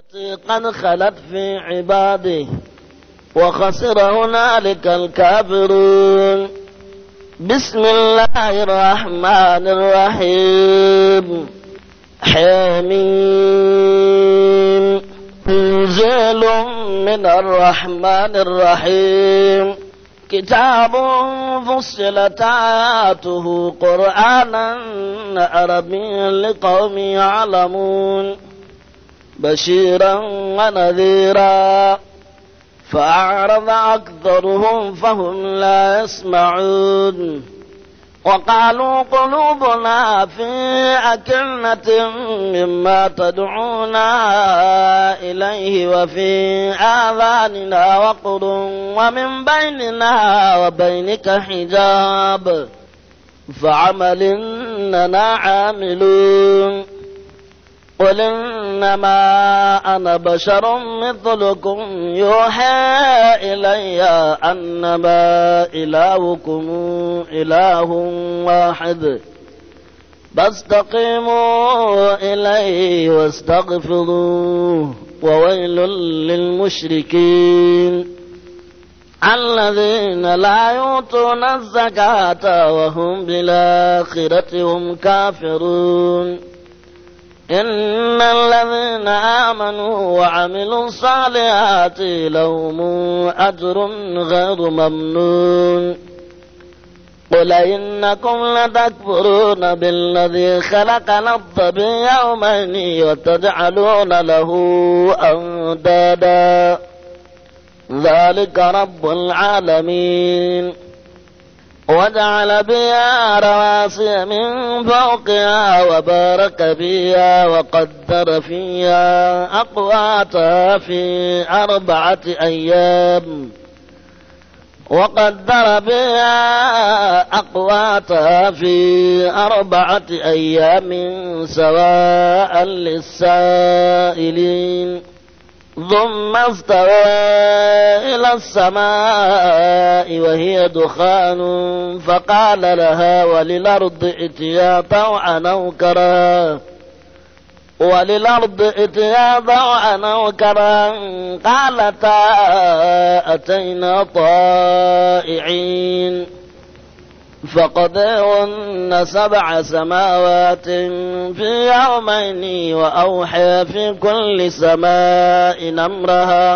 التي قد خلت في عباده وخسر هنالك الكافرون. بسم الله الرحمن الرحيم. حميم. تنزيل من الرحمن الرحيم. كتاب فصلت آياته قرآنا عربيا لقوم يعلمون بشيرا ونذيرا فأعرض أكثرهم فهم لا يسمعون. وقالوا قلوبنا في أكنة مما تدعونا إليه وفي آذاننا وقر ومن بيننا وبينك حجاب فعمل إننا عاملون. قل إنما أنا بشر مثلكم يوحى إلي أنما إلهكم إله واحد فاستقيموا إليه واستغفروه وويل للمشركين الذين لا يؤتون الزكاة وهم بالآخرة هم كافرون. إن الذين آمنوا وعملوا الصالحات لهم أجر غير ممنون. قل إنكم لتكفرون بالذي خلق الأرض بيومين وتجعلون له أندادا ذلك رب العالمين. وجعل بها رواسي من فوقها وبارك فيها وقدر فيها أقواتها في 4 أيام سواء للسائلين. ثم استوى إلى السماء وهي دخان فقال لها وللأرض ائتيا طوعا أو كرها قالتا أتينا طائعين. فقضاهن 7 سماوات في يومين وأوحى في كل سماء أمرها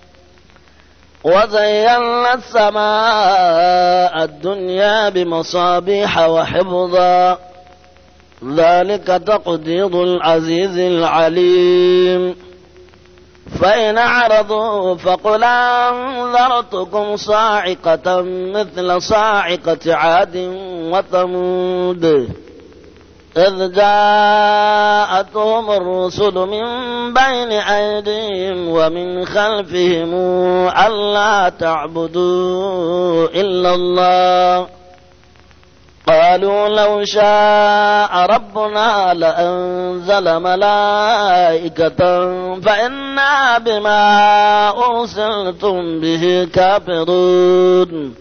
وزينا السماء الدنيا بمصابيح وحفظا ذلك تقدير العزيز العليم. فإن أعرضوا فقل أنذرتكم صاعقة مثل صاعقة عاد وثمود إذ جاءتهم الرسل من بين أيديهم ومن خلفهم ألا تعبدوا إلا الله قالوا لو شاء ربنا لأنزل ملائكة فإنا بما أرسلتم به كافرون.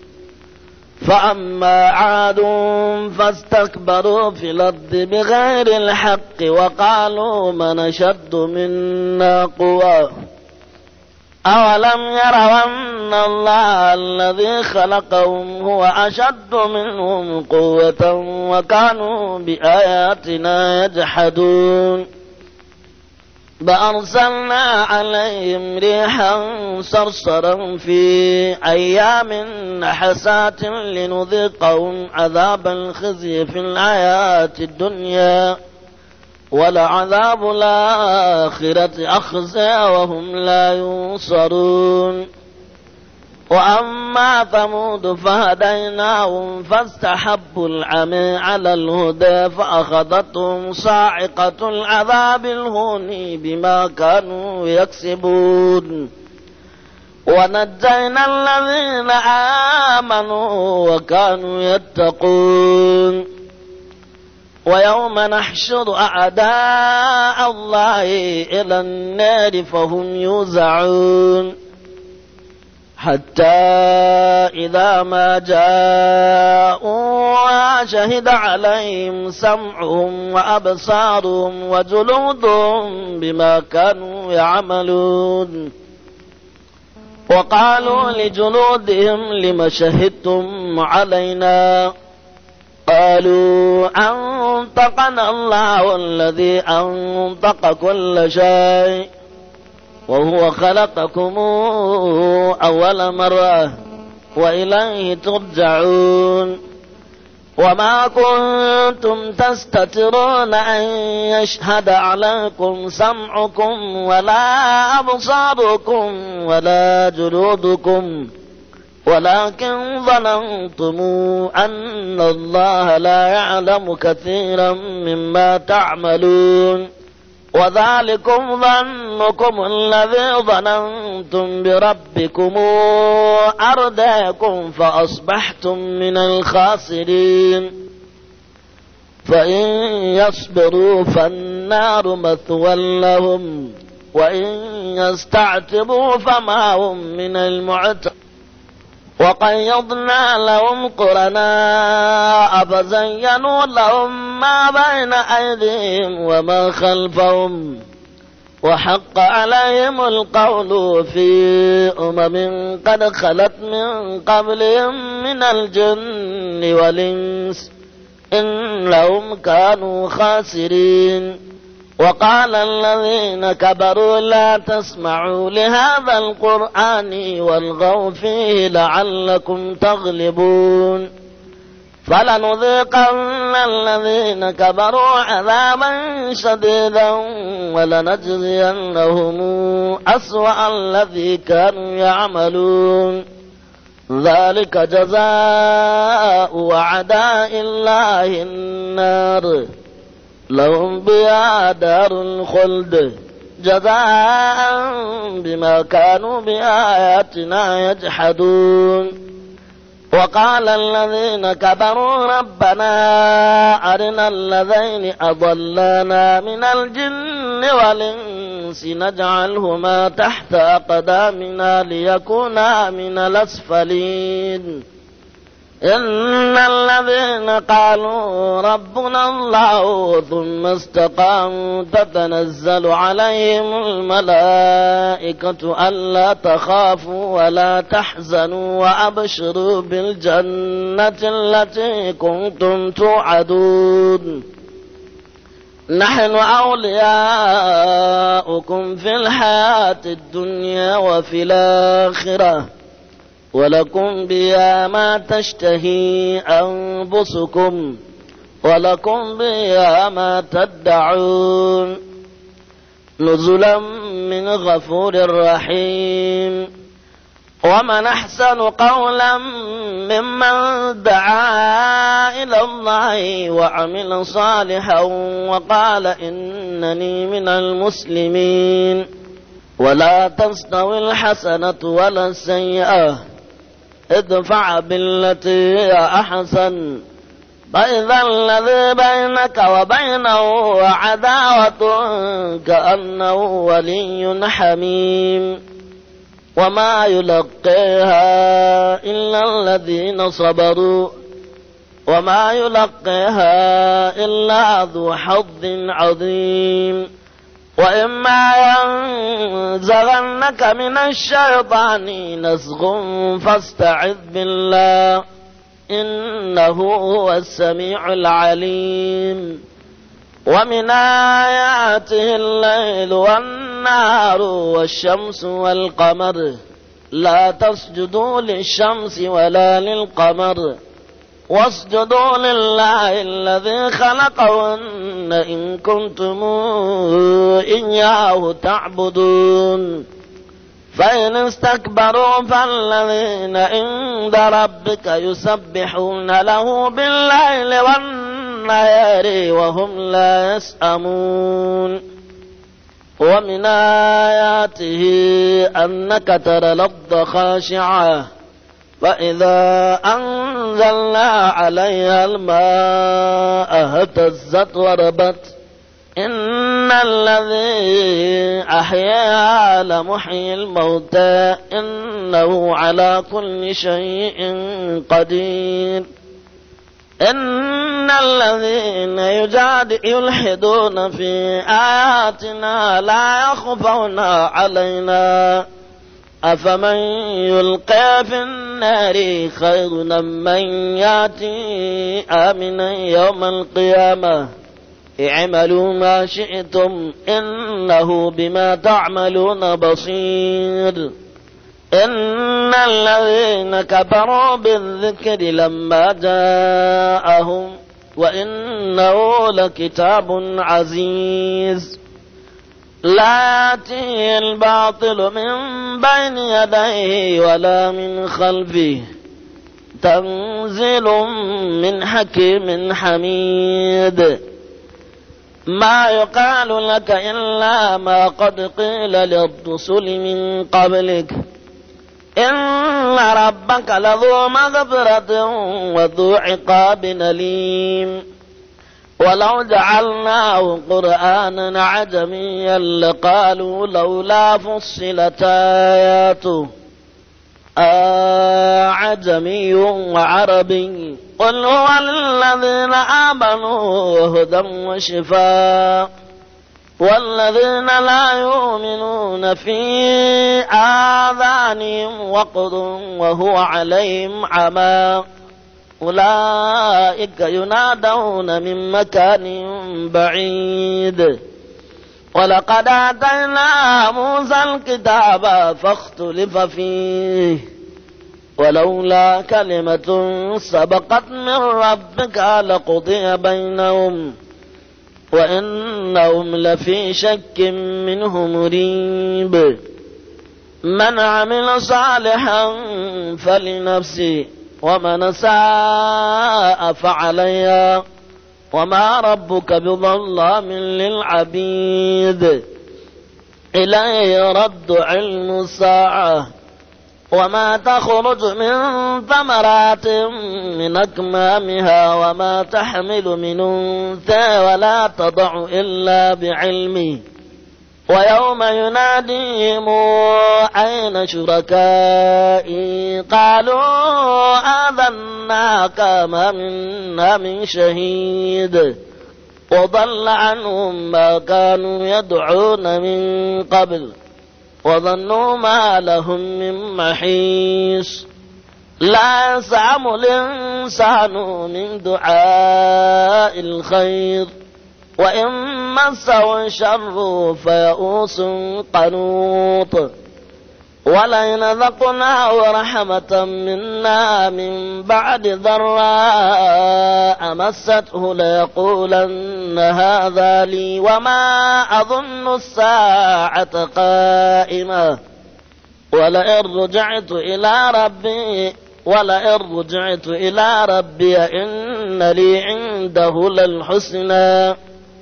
فأما عاد فاستكبروا في الأرض بغير الحق وقالوا من أشد منا قوة أولم يروا أن الله الذي خلقهم هو أشد منهم قوة وكانوا بآياتنا يجحدون. فأرسلنا عليهم ريحا صرصرا في أيام نحسات لنذيقهم عذاب الخزي في الحياة الدنيا ولعذاب الآخرة أخزى وهم لا ينصرون. وأما ثمود فهديناهم فاستحبوا العمى على الهدى فأخذتهم صاعقة العذاب الهون بما كانوا يكسبون. ونجينا الذين آمنوا وكانوا يتقون. ويوم نحشر أعداء الله إلى النار فهم يوزعون حتى إذا ما جاءوا شهد عليهم سمعهم وأبصارهم وجلودهم بما كانوا يعملون وقالوا لجلودهم لم شهدتم علينا قالوا أنطقنا الله الذي أنطق كل شيء وهو خلقكم أول مرة وإليه ترجعون وما كنتم تستترون أن يشهد عليكم سمعكم ولا أبصاركم ولا جلودكم ولكن ظننتم أن الله لا يعلم كثيرا مما تعملون وذلكم ظنكم الذي ظننتم بربكم أرداكم فأصبحتم من الخاسرين فإن يصبروا فالنار مثوى لهم وإن يستعتبوا فما هم من المعتبين وقيضنا لهم قرناء فزينوا لهم ما بين أيديهم وما خلفهم وحق عليهم القول في أمم قد خلت من قبلهم من الجن والإنس إنهم كانوا خاسرين وقال الذين كبروا لا تسمعوا لهذا القرآن والغوا فيه لعلكم تغلبون فلنذيقن الذين كبروا عذابا شديدا ولنجزينهم أسوأ الذي كانوا يعملون ذلك جزاء أعداء الله النار لهم بها دار الخلد جزاء بما كانوا بآياتنا يجحدون وقال الذين كفروا ربنا أرنا الذين أضلانا من الجن والإنس نجعلهما تحت أقدامنا ليكونا من الأسفلين إن الذين قالوا ربنا الله ثم استقاموا تتنزل عليهم الملائكة ألا تخافوا ولا تحزنوا وأبشروا بالجنة التي كنتم توعدون نحن أولياؤكم في الحياة الدنيا وفي الآخرة ولكم بها ما تشتهي أنفسكم ولكم بها ما تدعون نزلا من غفور رحيم ومن أحسن قولا ممن دعا إلى الله وعمل صالحا وقال إنني من المسلمين ولا تستوي الحسنة ولا السيئة ادفع بالتي هي أحسن فإذا الذي بينك وبينه عداوة كأنه ولي حميم وما يلقيها إلا الذين صبروا وما يلقيها إلا ذو حظ عظيم وإما ينزغنك من الشيطان نزغ فاستعذ بالله إنه هو السميع العليم ومن آياته الليل والنهار والشمس والقمر لا تسجدوا للشمس ولا للقمر واسجدوا لله الذي خلقهن إن كنتم إياه تعبدون فإن استكبروا فالذين عند ربك يسبحون له بالليل والنهار وهم لا يسأمون ومن آياته أنك ترى الأرض خاشعة فإذا أنزلنا عليها الماء اهتزت وربت إن الذي أحيا لمحيي الموتى إنه على كل شيء قدير. إن الذين يلحدون في آياتنا لا يخفون علينا أفمن يلقى في النار خير من يأتي آمنا يوم القيامة اعملوا ما شئتم إنه بما تعملون بصير. إن الذين كفروا بالذكر لما جاءهم وإنه لكتاب عزيز لا يأتيه الباطل من بين يديه ولا من خلفه تنزيل من حكيم حميد. ما يقال لك إلا ما قد قيل للرسل من قبلك إن ربك لذو مغفرة وذو عقاب أليم. ولو جعلناه قرآنا عجميا لقالوا لولا فصلت آياته أعجمي وعربي قل هو للذين آمنوا هدى وشفاء والذين لا يؤمنون في آذانهم وقر وهو عليهم عمى أولئك ينادون من مكان بعيد. ولقد آتينا موسى الكتاب فاختلف فيه ولولا كلمة سبقت من ربك لقضي بينهم وإنهم لفي شك منه مريب. من عمل صالحا فلنفسه ومن ساء فعليها وما ربك بظلام للعبيد. إليه رد علم الساعة وما تخرج من ثمرات من أكمامها وما تحمل من أنثى ولا تضع إلا بعلمه ويوم يناديهم أين شركائي قالوا آذناك ما منا من شهيد وضل عنهم ما كانوا يدعون من قبل وظنوا ما لهم من محيص. لا يسعم الإنسان من دعاء الخير وإن مسه الشر فيئوس قنوط. ولئن ذقناه رحمة منا من بعد ضراء مسته ليقولن هذا لي وما أظن الساعة قائمة ولئن رجعت إلى ربي إن لي عنده للحسنى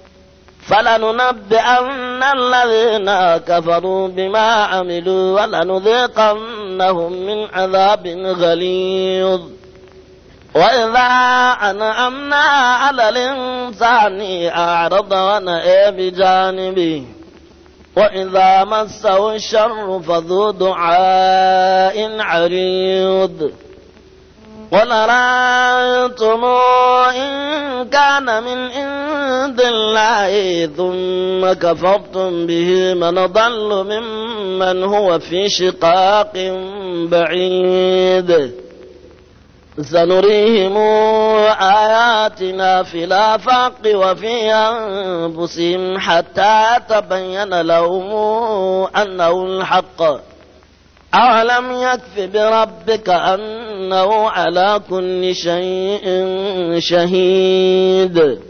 فلننبئن الذين كفروا بما عملوا ولنذيقنهم من عذاب غليظ. وإذا أنعمنا على الإنسان أعرض ونأى بجانبه وإذا مسه الشر فذو دعاء عريض. قل رأيتم إن كان من عند الله ثم كفرتم به من ضل ممن هو في شقاق بعيد. سنريهم آياتنا في الآفاق وفي أنفسهم حتى يتبين لهم أنه الحق. أولم يكف بربك أنه على كل شيء شهيد.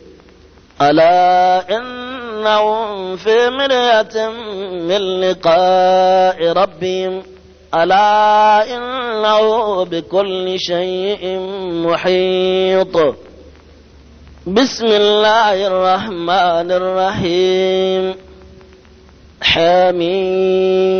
ألا إنهم في مرية من لقاء ربهم ألا إنه بكل شيء محيط. بسم الله الرحمن الرحيم. حميم.